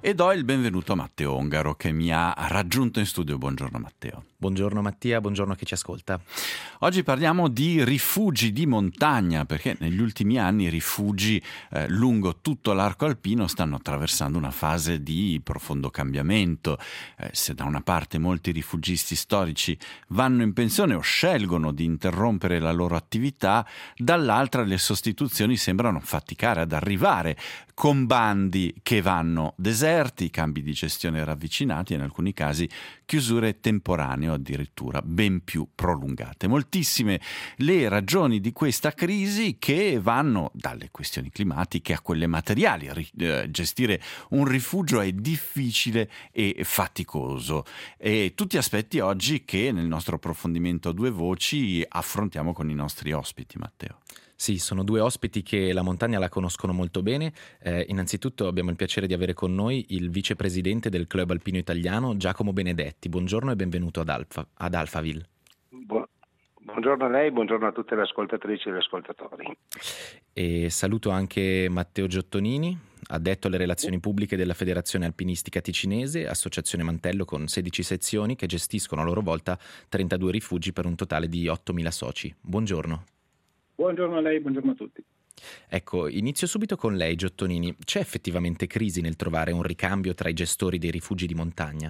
e do il benvenuto a Matteo Ongaro che mi ha raggiunto in studio. Buongiorno Matteo. Buongiorno Mattia, buongiorno a chi ci ascolta. Oggi parliamo di rifugi di montagna, perché negli ultimi anni i rifugi lungo tutto l'arco alpino stanno attraversando una fase di profondo cambiamento. Se da una parte molti rifugisti storici vanno in pensione o scelgono di interrompere la loro attività, dall'altra le sostituzioni sembrano faticare ad arrivare, con bandi che vanno deserti, cambi di gestione ravvicinati e in alcuni casi chiusure temporanee o addirittura ben più prolungate. Moltissime le ragioni di questa crisi, che vanno dalle questioni climatiche a quelle materiali. Gestire un rifugio è difficile e faticoso, e tutti aspetti oggi che nel nostro approfondimento a due voci affrontiamo con i nostri ospiti, Matteo. Sì, sono due ospiti che la montagna la conoscono molto bene. Innanzitutto abbiamo il piacere di avere con noi il vicepresidente del Club Alpino Italiano, Giacomo Benedetti. Buongiorno e benvenuto ad Alphaville. Buongiorno a lei, buongiorno a tutte le ascoltatrici e gli ascoltatori. E saluto anche Matteo Giottonini, addetto alle relazioni pubbliche della Federazione Alpinistica Ticinese, associazione Mantello con 16 sezioni che gestiscono a loro volta 32 rifugi per un totale di 8.000 soci. Buongiorno. Buongiorno a lei, buongiorno a tutti. Ecco, inizio subito con lei, Giottonini. C'è effettivamente crisi nel trovare un ricambio tra i gestori dei rifugi di montagna?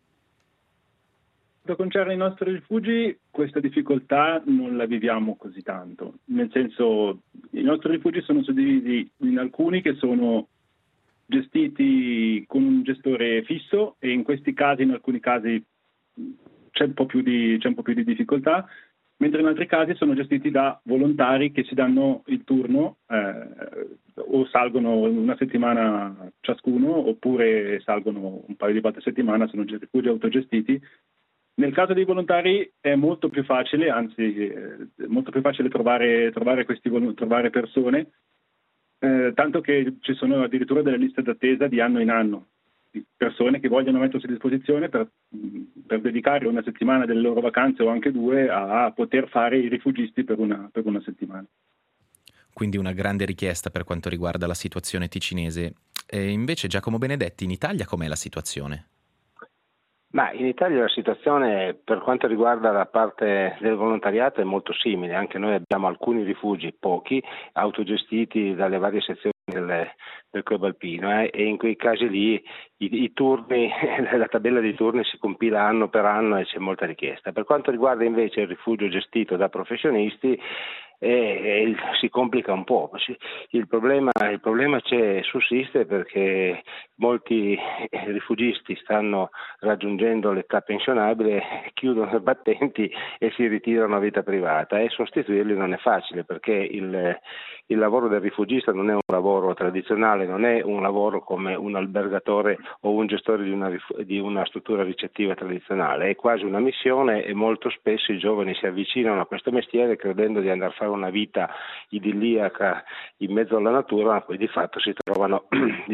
Per concerne i nostri rifugi, questa difficoltà non la viviamo così tanto. Nel senso, i nostri rifugi sono suddivisi in alcuni che sono gestiti con un gestore fisso, e in questi casi, in alcuni casi, c'è un po' più di difficoltà, mentre in altri casi sono gestiti da volontari che si danno il turno, o salgono una settimana ciascuno, oppure salgono un paio di volte a settimana, sono rifugi autogestiti. Nel caso dei volontari è molto più facile, anzi molto più facile trovare persone, tanto che ci sono addirittura delle liste d'attesa di anno in anno, di persone che vogliono mettersi a disposizione per dedicare una settimana delle loro vacanze, o anche due, a poter fare i rifugisti per una settimana. Quindi una grande richiesta per quanto riguarda la situazione ticinese. E invece, Giacomo Benedetti, in Italia com'è la situazione? Ma in Italia la situazione per quanto riguarda la parte del volontariato è molto simile. Anche noi abbiamo alcuni rifugi, pochi, autogestiti dalle varie sezioni del Club Alpino, e in quei casi lì i turni, la tabella dei turni si compila anno per anno e c'è molta richiesta. Per quanto riguarda invece il rifugio gestito da professionisti, si complica un po'. Il problema sussiste perché molti rifugisti stanno raggiungendo l'età pensionabile, chiudono i battenti e si ritirano a vita privata, e sostituirli non è facile, perché il lavoro del rifugista non è un lavoro tradizionale, non è un lavoro come un albergatore o un gestore di una struttura ricettiva tradizionale, è quasi una missione, e molto spesso i giovani si avvicinano a questo mestiere credendo di andare a fare una vita idilliaca in mezzo alla natura, ma poi di fatto si trovano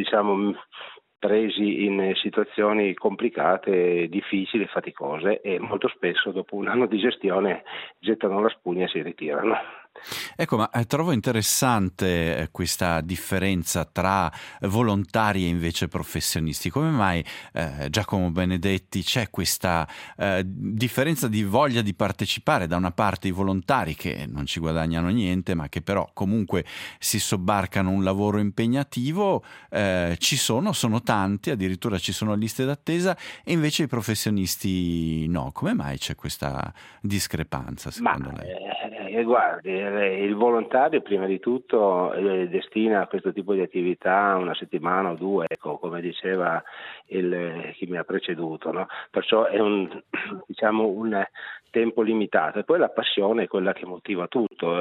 presi in situazioni complicate, difficili, faticose, e molto spesso dopo un anno di gestione gettano la spugna e si ritirano. Ecco, ma trovo interessante questa differenza tra volontari e invece professionisti. Come mai, Giacomo Benedetti, c'è questa differenza di voglia di partecipare? Da una parte i volontari che non ci guadagnano niente, ma che però comunque si sobbarcano un lavoro impegnativo, sono tanti, addirittura ci sono liste d'attesa, e invece i professionisti no. Come mai c'è questa discrepanza, secondo lei? Guardi, il volontario prima di tutto destina a questo tipo di attività una settimana o due, ecco, come diceva chi mi ha preceduto, no? Perciò è un tempo limitato, e poi la passione è quella che motiva tutto,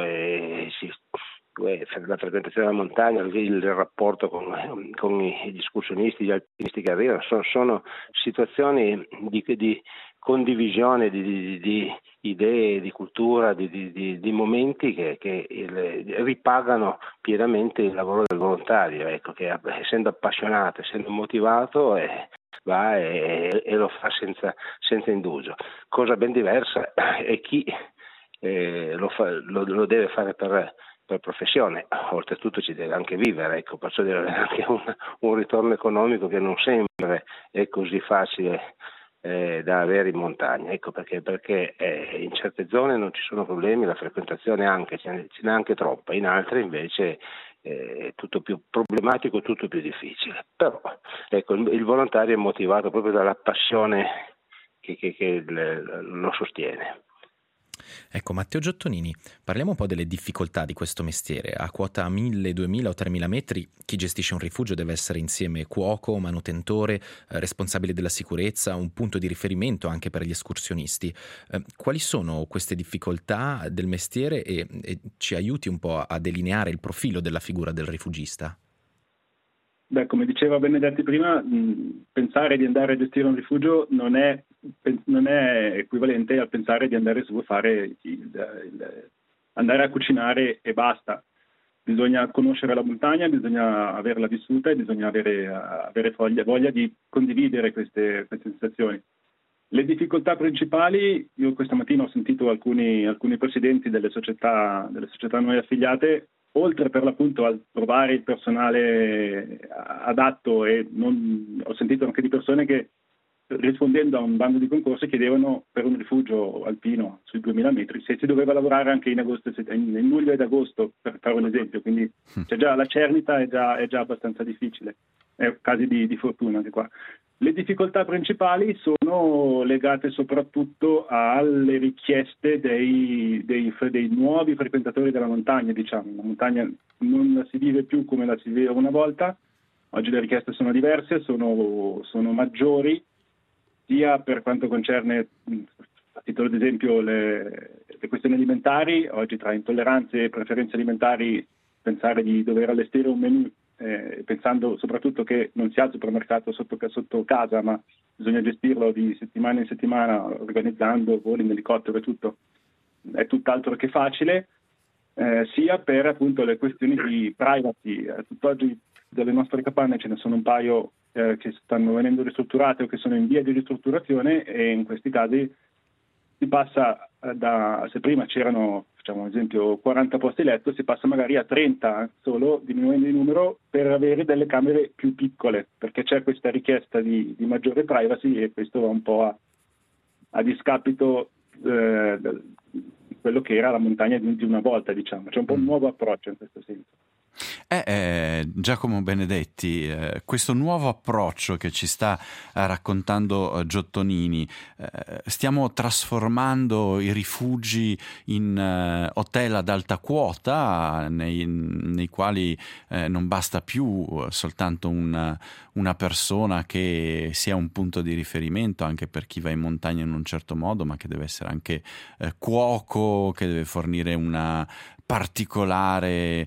la frequentazione della montagna, il rapporto con gli escursionisti, gli alpinisti che arrivano, sono situazioni di condivisione di idee, di cultura, di momenti che ripagano pienamente il lavoro del volontario, ecco, che essendo appassionato, essendo motivato, va e lo fa senza indugio. Cosa ben diversa è chi lo deve fare per professione, oltretutto ci deve anche vivere, ecco, perciò deve avere anche un ritorno economico che non sempre è così facile da avere in montagna, ecco perché in certe zone non ci sono problemi, la frequentazione anche ce n'è anche troppa, in altre invece è tutto più problematico, tutto più difficile. Però ecco, il volontario è motivato proprio dalla passione che lo sostiene. Ecco, Matteo Giottonini, parliamo un po' delle difficoltà di questo mestiere. A quota 1000, 2000 o 3000 metri, chi gestisce un rifugio deve essere insieme cuoco, manutentore, responsabile della sicurezza, un punto di riferimento anche per gli escursionisti. Quali sono queste difficoltà del mestiere e ci aiuti un po' a delineare il profilo della figura del rifugista? Beh, come diceva Benedetti prima, pensare di andare a gestire un rifugio non è equivalente al pensare di andare su a fare andare a cucinare e basta. Bisogna conoscere la montagna, bisogna averla vissuta e bisogna avere voglia di condividere queste sensazioni. Le difficoltà principali, io questa mattina ho sentito alcuni presidenti delle società a noi affiliate, oltre per l'appunto a trovare il personale adatto, e ho sentito anche di persone che rispondendo a un bando di concorso chiedevano per un rifugio alpino sui 2000 metri se si doveva lavorare anche in luglio ed agosto, per fare un esempio, quindi c'è già la cernita è già abbastanza difficile, è casi di fortuna anche qua. Le difficoltà principali sono legate soprattutto alle richieste dei nuovi frequentatori della montagna, diciamo. La montagna non la si vive più come la si viveva una volta, oggi le richieste sono diverse, sono maggiori, sia per quanto concerne, a titolo di esempio, le questioni alimentari. Oggi tra intolleranze e preferenze alimentari pensare di dover allestire un menù, pensando soprattutto che non si ha il supermercato sotto casa, ma bisogna gestirlo di settimana in settimana organizzando voli in elicottero e tutto, è tutt'altro che facile, sia per appunto le questioni di privacy. Tutt'oggi delle nostre capanne ce ne sono un paio che stanno venendo ristrutturate o che sono in via di ristrutturazione, e in questi casi si passa se prima c'erano, facciamo un esempio, 40 posti letto, si passa magari a 30 solo, diminuendo il numero per avere delle camere più piccole, perché c'è questa richiesta di maggiore privacy, e questo va un po' a discapito di quello che era la montagna di una volta, diciamo. C'è un po' un nuovo approccio in questo senso. Giacomo Benedetti, questo nuovo approccio che ci sta raccontando Giottonini, stiamo trasformando i rifugi in hotel ad alta quota nei quali non basta più soltanto una persona che sia un punto di riferimento anche per chi va in montagna in un certo modo, ma che deve essere anche cuoco, che deve fornire una particolare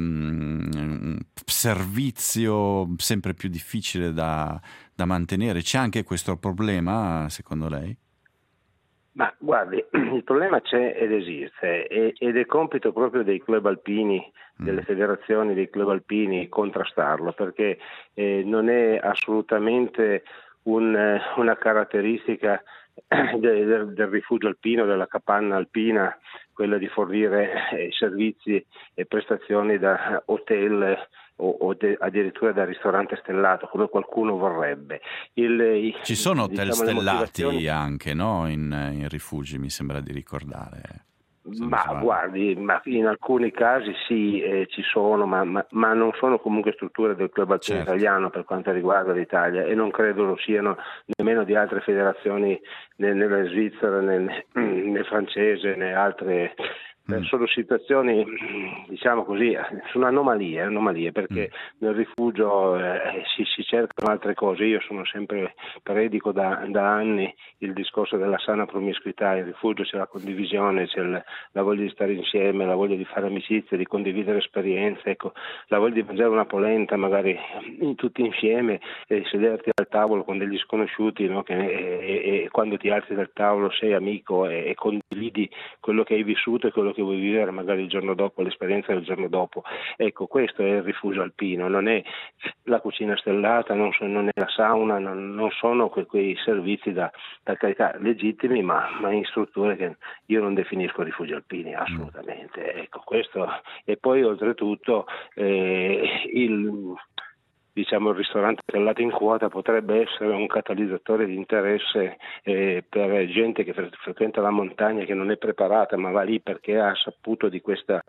servizio sempre più difficile da mantenere. C'è anche questo problema, secondo lei? Ma guardi, il problema c'è ed esiste, ed è compito proprio dei club alpini, delle federazioni dei club alpini, contrastarlo, perché non è assolutamente una caratteristica del rifugio alpino, della capanna alpina, quella di fornire servizi e prestazioni da hotel o addirittura da ristorante stellato, come qualcuno vorrebbe. Ci sono hotel diciamo, stellati anche, no? In rifugi, mi sembra di ricordare. Guardi, ma in alcuni casi sì, ci sono, ma non sono comunque strutture del club alpino italiano per quanto riguarda l'Italia, e non credo lo siano nemmeno di altre federazioni nella Svizzera, nel francese, né altre. Sono situazioni, diciamo così, sono anomalie, perché nel rifugio si cercano altre cose. Io sono sempre predico da anni il discorso della sana promiscuità. In rifugio c'è la condivisione, c'è la voglia di stare insieme, la voglia di fare amicizie, di condividere esperienze, ecco, la voglia di mangiare una polenta magari tutti insieme, e sederti al tavolo con degli sconosciuti, no? E quando ti alzi dal tavolo sei amico e condividi quello che hai vissuto e quello che che vuoi vivere magari il giorno dopo, l'esperienza del giorno dopo. Ecco, questo è il rifugio alpino, non è la cucina stellata, non è la sauna, non sono quei servizi da carità legittimi, ma in strutture che io non definisco rifugi alpini, assolutamente. Ecco, questo. E poi oltretutto il ristorante stellato in quota potrebbe essere un catalizzatore di interesse per gente che frequenta la montagna, che non è preparata, ma va lì perché ha saputo di questa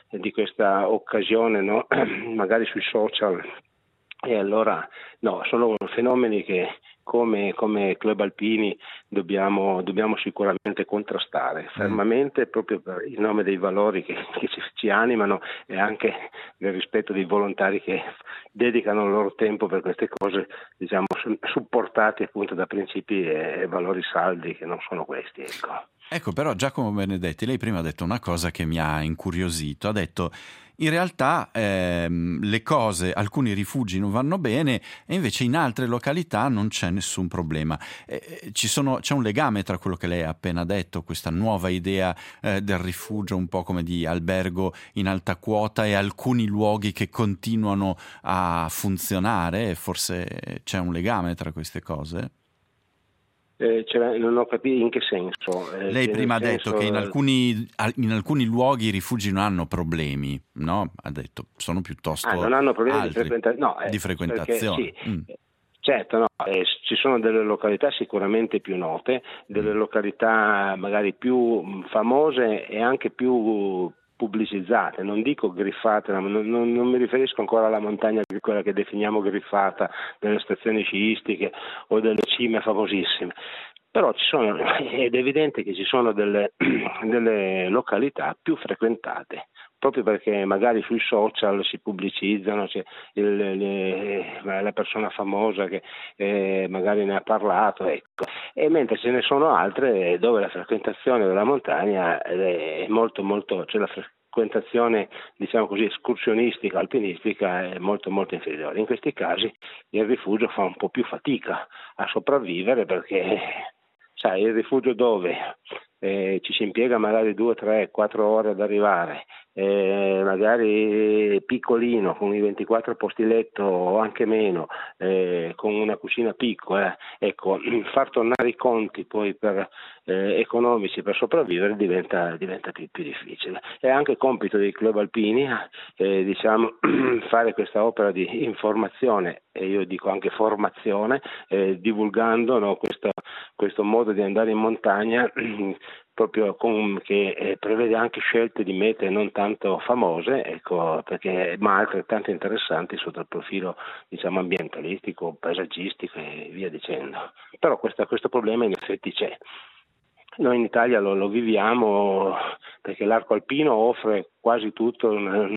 occasione, no? Magari sui social. E allora no, sono fenomeni che come Club Alpini dobbiamo sicuramente contrastare fermamente, proprio per il nome dei valori che ci animano e anche del rispetto dei volontari che dedicano il loro tempo per queste cose, diciamo, supportati appunto da principi e valori saldi che non sono questi, Ecco, però Giacomo Benedetti, lei prima ha detto una cosa che mi ha incuriosito, ha detto in realtà le cose, alcuni rifugi non vanno bene e invece in altre località non c'è nessun problema. C'è un legame tra quello che lei ha appena detto, questa nuova idea del rifugio un po' come di albergo in alta quota, e alcuni luoghi che continuano a funzionare, forse c'è un legame tra queste cose? Non ho capito in che senso. Lei prima ha detto che in alcuni luoghi i rifugi non hanno problemi, no? Ha detto sono piuttosto non hanno problemi altri, di frequentazione. Perché, sì. Certo, no, ci sono delle località sicuramente più note, delle località magari più famose e anche più pubblicizzate, non dico griffate, non mi riferisco ancora alla montagna, quella che definiamo griffata, delle stazioni sciistiche o delle cime famosissime, però ed è evidente che ci sono delle località più frequentate, proprio perché magari sui social si pubblicizzano, c'è la persona famosa che magari ne ha parlato, ecco. E mentre ce ne sono altre dove la frequentazione della montagna è molto, cioè la frequentazione, diciamo così, escursionistica, alpinistica è molto, molto inferiore. In questi casi il rifugio fa un po' più fatica a sopravvivere, perché sai, il rifugio dove ci si impiega magari 2, 3, 4 ore ad arrivare, magari piccolino, con i 24 posti letto o anche meno, con una cucina piccola, ecco, far tornare i conti poi economici per sopravvivere diventa più difficile. È anche compito dei club alpini diciamo, fare questa opera di informazione, e io dico anche formazione, divulgando, no, questo modo di andare in montagna proprio che prevede anche scelte di mete non tanto famose, ecco, ma altrettanto interessanti sotto il profilo, diciamo, ambientalistico, paesaggistico e via dicendo. Però questo problema in effetti c'è. Noi in Italia lo viviamo perché l'arco alpino offre quasi tutto,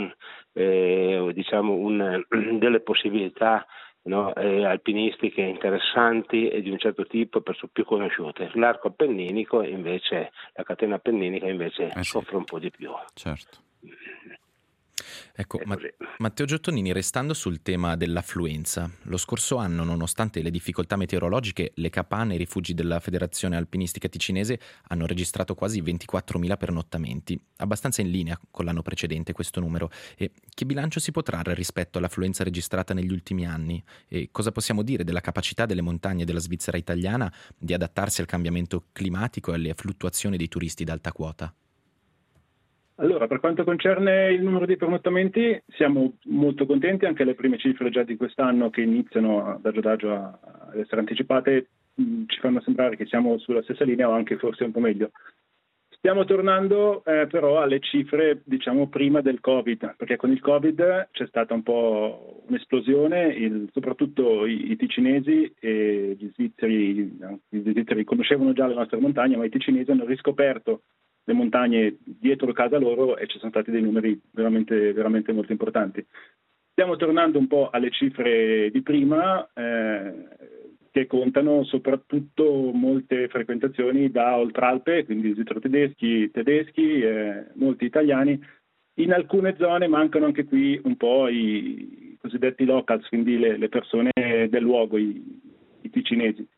delle possibilità, no, alpinistiche interessanti e di un certo tipo, perciò più conosciute. L'arco appenninico invece, la catena appenninica invece soffre un po' di più. Certo. Ecco, Matteo Giottonini, restando sul tema dell'affluenza, lo scorso anno, nonostante le difficoltà meteorologiche, le capanne e i rifugi della Federazione Alpinistica Ticinese hanno registrato quasi 24.000 pernottamenti, abbastanza in linea con l'anno precedente questo numero. E che bilancio si può trarre rispetto all'affluenza registrata negli ultimi anni? E cosa possiamo dire della capacità delle montagne della Svizzera italiana di adattarsi al cambiamento climatico e alle fluttuazioni dei turisti d'alta quota? Allora, per quanto concerne il numero di pernottamenti, siamo molto contenti. Anche le prime cifre già di quest'anno, che iniziano adagio ad essere anticipate, ci fanno sembrare che siamo sulla stessa linea o anche forse un po' meglio. Stiamo tornando però alle cifre, diciamo, prima del Covid, perché con il Covid c'è stata un po' un'esplosione, soprattutto i ticinesi e gli svizzeri conoscevano già le nostre montagne, ma i ticinesi hanno riscoperto le montagne dietro casa loro e ci sono stati dei numeri veramente, veramente molto importanti. Stiamo tornando un po' alle cifre di prima, che contano soprattutto molte frequentazioni da Oltralpe, quindi svizzero-tedeschi, molti italiani. In alcune zone mancano anche qui un po' i cosiddetti locals, quindi le persone del luogo, i ticinesi.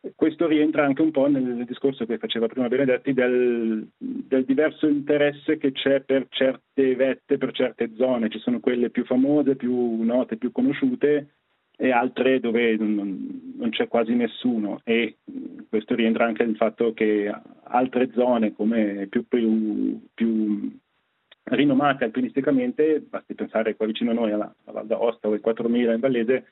Questo rientra anche un po' nel discorso che faceva prima Benedetti del diverso interesse che c'è per certe vette, per certe zone. Ci sono quelle più famose, più note, più conosciute, e altre dove non c'è quasi nessuno, e questo rientra anche nel fatto che altre zone come più rinomate alpinisticamente, basti pensare qua vicino a noi alla Val d'Aosta o ai 4000 in Vallese,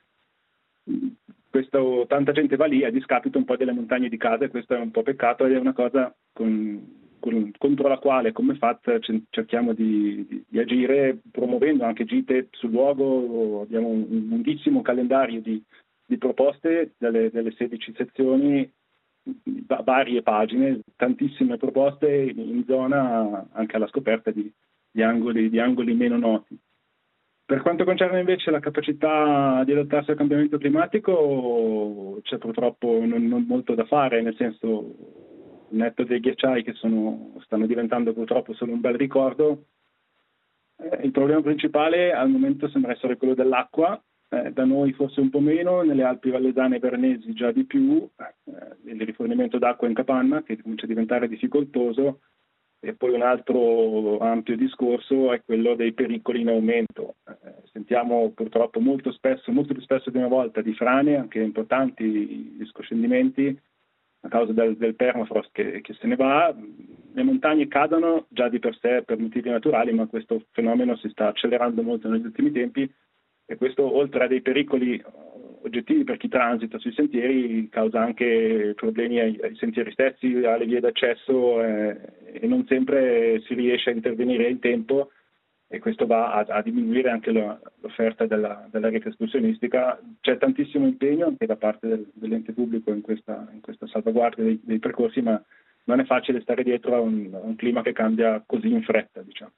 tanta gente va lì a discapito un po' delle montagne di casa, e questo è un po' peccato, ed è una cosa contro la quale come FAT cerchiamo di agire, promuovendo anche gite sul luogo. Abbiamo un lunghissimo calendario di proposte delle 16 sezioni, varie pagine, tantissime proposte in zona, anche alla scoperta di angoli meno noti. Per quanto concerne invece la capacità di adattarsi al cambiamento climatico, c'è purtroppo non molto da fare, nel senso, netto dei ghiacciai che stanno diventando purtroppo solo un bel ricordo. Il problema principale al momento sembra essere quello dell'acqua, da noi forse un po' meno, nelle Alpi Vallesane e Bernesi già di più, il rifornimento d'acqua in capanna che comincia a diventare difficoltoso. E poi un altro ampio discorso è quello dei pericoli in aumento. Sentiamo purtroppo molto più spesso di una volta, di frane anche importanti, di scoscendimenti a causa del permafrost che se ne va. Le montagne cadono già di per sé per motivi naturali, ma questo fenomeno si sta accelerando molto negli ultimi tempi, e questo, oltre a dei pericoli oggettivi per chi transita sui sentieri, causa anche problemi ai sentieri stessi, alle vie d'accesso, e non sempre si riesce a intervenire in tempo, e questo va a diminuire anche l'offerta della rete escursionistica. C'è tantissimo impegno anche da parte dell'ente pubblico in questa salvaguardia dei percorsi, ma non è facile stare dietro a un clima che cambia così in fretta, diciamo.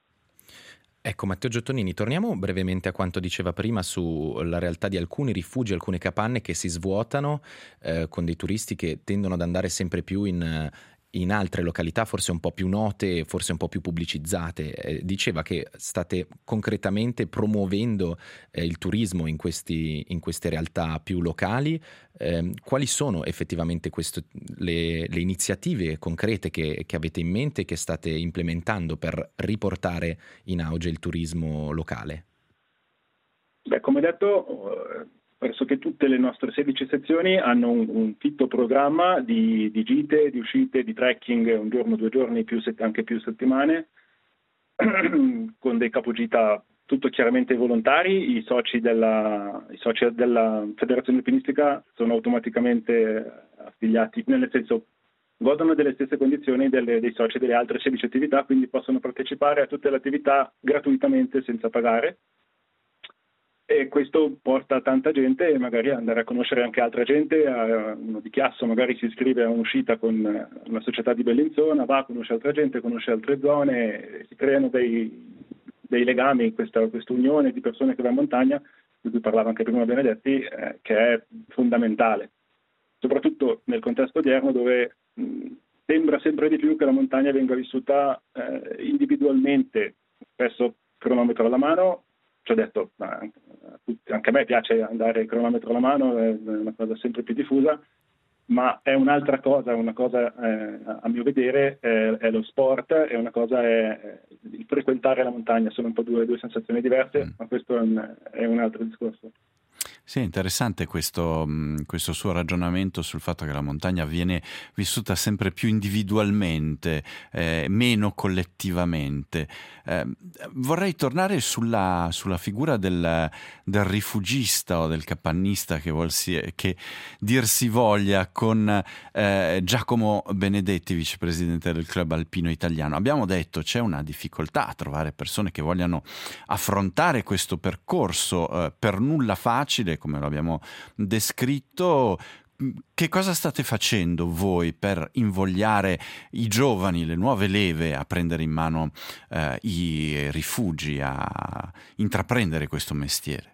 Ecco, Matteo Giottonini, torniamo brevemente a quanto diceva prima sulla realtà di alcuni rifugi, alcune capanne che si svuotano con dei turisti che tendono ad andare sempre più in altre località, forse un po' più note, forse un po' più pubblicizzate. Diceva che state concretamente promuovendo il turismo in queste realtà più locali. Quali sono effettivamente le iniziative concrete che avete in mente, che state implementando per riportare in auge il turismo locale? Beh, come detto, pressoché tutte le nostre 16 sezioni hanno un fitto programma di gite, di uscite, di trekking, un giorno, 2 giorni, anche più settimane, con dei capogita tutto chiaramente volontari. I soci della Federazione Alpinistica sono automaticamente affiliati, nel senso godono delle stesse condizioni dei soci delle altre 16 attività, quindi possono partecipare a tutte le attività gratuitamente senza pagare. E questo porta tanta gente, e magari andare a conoscere anche altra gente. Uno di Chiasso magari si iscrive a un'uscita con una società di Bellinzona, va a conoscere altra gente, conosce altre zone, si creano dei legami, questa unione di persone che va in montagna, di cui parlava anche prima Benedetti, che è fondamentale, soprattutto nel contesto odierno, dove sembra sempre di più che la montagna venga vissuta individualmente, spesso cronometro alla mano. Ci ho detto, anche a me piace andare cronometro alla mano, è una cosa sempre più diffusa, ma è un'altra cosa, a mio vedere è lo sport, e una cosa è il frequentare la montagna. Sono un po' due sensazioni diverse, ma questo è un altro discorso. Sì, è interessante questo suo ragionamento sul fatto che la montagna viene vissuta sempre più individualmente, meno collettivamente. Vorrei tornare sulla figura del rifugista o del capannista che dir si voglia, con Giacomo Benedetti, vicepresidente del Club Alpino Italiano. Abbiamo detto c'è una difficoltà a trovare persone che vogliano affrontare questo percorso per nulla facile, come lo abbiamo descritto. Che cosa state facendo voi per invogliare i giovani, le nuove leve, a prendere in mano i rifugi, a intraprendere questo mestiere?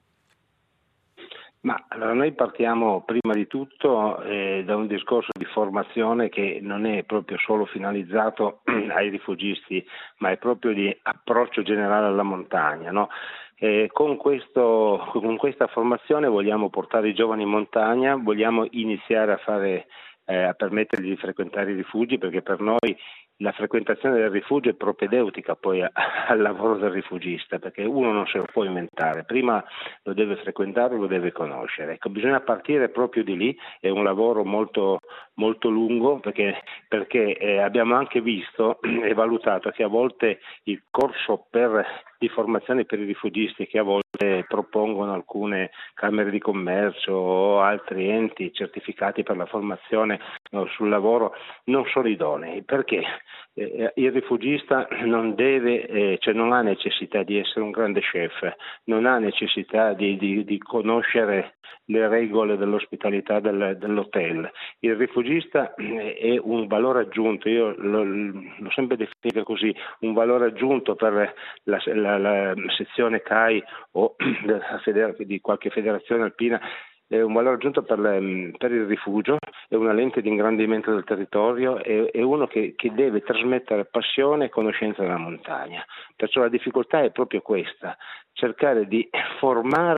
Ma allora noi partiamo prima di tutto da un discorso di formazione che non è proprio solo finalizzato ai rifugisti, ma è proprio di approccio generale alla montagna, no? Con questa formazione vogliamo portare i giovani in montagna, vogliamo iniziare a permettergli di frequentare i rifugi, perché per noi la frequentazione del rifugio è propedeutica poi al lavoro del rifugista, perché uno non se lo può inventare, prima lo deve frequentare, lo deve conoscere. Ecco, bisogna partire proprio di lì, è un lavoro molto, molto lungo, perché abbiamo anche visto e valutato che a volte il corso di formazione per i rifugisti che a volte propongono alcune camere di commercio o altri enti certificati per la formazione sul lavoro non sono idonei, perché il rifugista non ha necessità di essere un grande chef, non ha necessità di conoscere le regole dell'ospitalità dell'hotel. Il rifugista è un valore aggiunto, io l'ho sempre definito così, un valore aggiunto per la sezione CAI o di qualche federazione alpina, è un valore aggiunto per il rifugio, è una lente di ingrandimento del territorio, è uno che deve trasmettere passione e conoscenza della montagna. Perciò la difficoltà è proprio questa, cercare di formare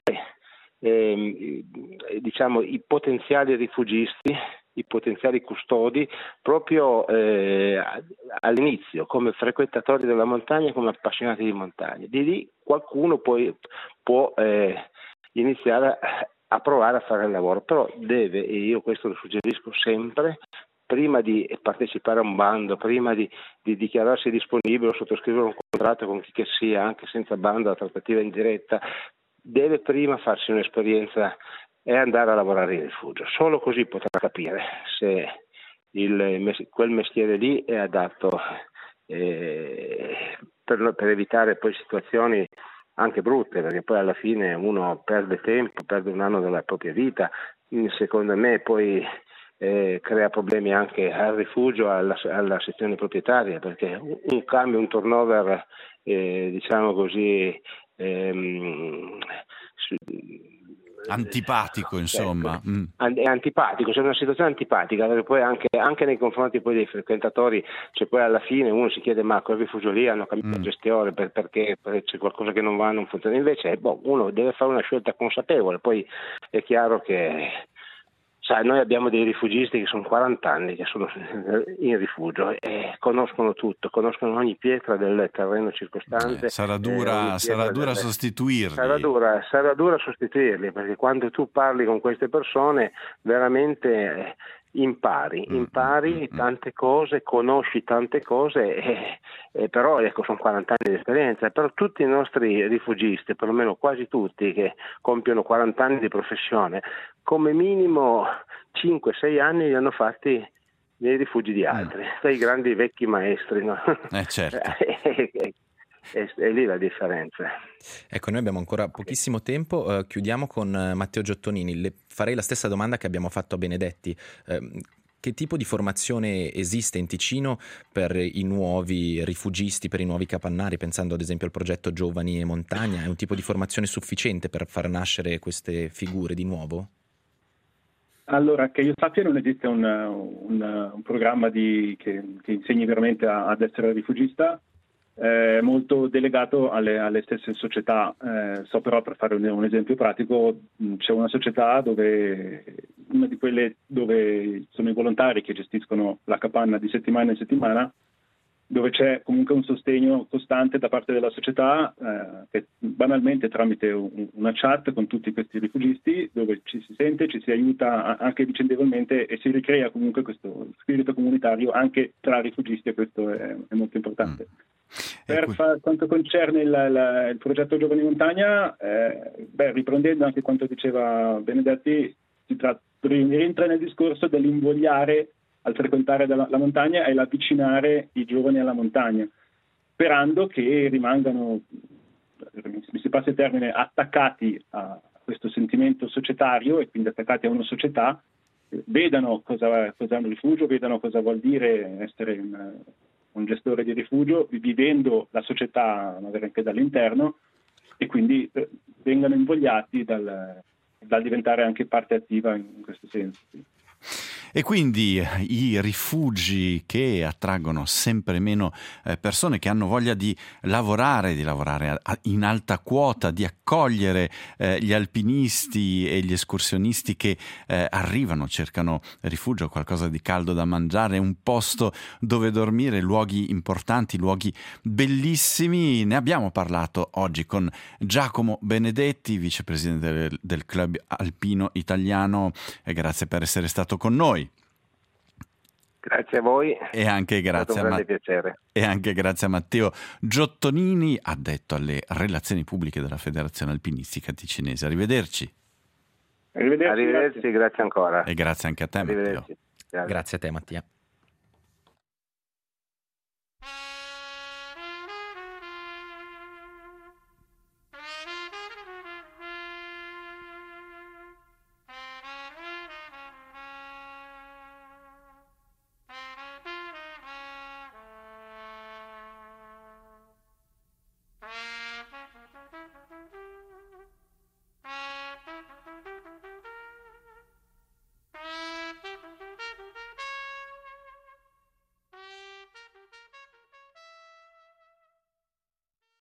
i potenziali rifugisti, i potenziali custodi proprio all'inizio come frequentatori della montagna, come appassionati di montagna. Di lì qualcuno poi può iniziare a provare a fare il lavoro, però deve, e io questo lo suggerisco sempre, prima di partecipare a un bando, prima di dichiararsi disponibile o sottoscrivere un contratto con chi che sia, anche senza bando, la trattativa in diretta, deve prima farsi un'esperienza e andare a lavorare in rifugio. Solo così potrà capire se quel mestiere lì è adatto per evitare poi situazioni anche brutte, perché poi alla fine uno perde tempo, perde un anno della propria vita, secondo me poi crea problemi anche al rifugio, alla sezione proprietaria, perché un cambio, un turnover diciamo così antipatico, insomma. È antipatico, c'è una situazione antipatica, perché poi anche nei confronti poi dei frequentatori, cioè poi alla fine uno si chiede ma quel rifugio lì hanno cambiato gestione perché c'è qualcosa che non va, non funziona, invece uno deve fare una scelta consapevole. Poi è chiaro che noi abbiamo dei rifugisti che sono 40 anni che sono in rifugio e conoscono tutto, conoscono ogni pietra del terreno circostante. Sarà dura sostituirli. Sarà dura sostituirli, perché quando tu parli con queste persone veramente impari tante cose, conosci tante cose, però ecco, sono 40 anni di esperienza. Per tutti i nostri rifugisti, perlomeno quasi tutti che compiono 40 anni di professione, come minimo 5-6 anni li hanno fatti nei rifugi di altri, dai grandi vecchi maestri, no? Certo. È lì la differenza. Ecco, noi abbiamo ancora pochissimo tempo, chiudiamo con Matteo Giottonini. Le farei la stessa domanda che abbiamo fatto a Benedetti. Che tipo di formazione esiste in Ticino per i nuovi rifugisti, per i nuovi capannari, pensando ad esempio al progetto Giovani e Montagna? È un tipo di formazione sufficiente per far nascere queste figure di nuovo? Allora, che io sappia non esiste un programma che insegni veramente ad essere rifugista, molto delegato alle stesse società. So però, per fare un esempio pratico, c'è una società una di quelle dove sono i volontari che gestiscono la capanna di settimana in settimana, dove c'è comunque un sostegno costante da parte della società, che banalmente tramite una chat con tutti questi rifugisti, dove ci si sente, ci si aiuta anche vicendevolmente e si ricrea comunque questo spirito comunitario anche tra rifugisti, e questo è molto importante. Per quanto concerne il progetto Giovani Montagna, riprendendo anche quanto diceva Benedetti, rientra nel discorso dell'invogliare al frequentare la montagna e l'avvicinare i giovani alla montagna, sperando che rimangano, mi si passa il termine, attaccati a questo sentimento societario e quindi attaccati a una società, vedano cosa è un rifugio, vedano cosa vuol dire essere un gestore di rifugio, vivendo la società magari anche dall'interno, e quindi vengano invogliati dal diventare anche parte attiva in questo senso. E quindi i rifugi che attraggono sempre meno persone che hanno voglia di lavorare in alta quota, di accogliere gli alpinisti e gli escursionisti che arrivano, cercano rifugio, qualcosa di caldo da mangiare, un posto dove dormire, luoghi importanti, luoghi bellissimi. Ne abbiamo parlato oggi con Giacomo Benedetti, vicepresidente del Club Alpino Italiano, e grazie per essere stato con noi. Grazie a voi, e anche grazie, piacere. E anche grazie a Matteo Giottonini, addetto alle relazioni pubbliche della Federazione Alpinistica Ticinese. Arrivederci. Arrivederci, grazie ancora. E grazie anche a te, Matteo. Grazie a te, Mattia.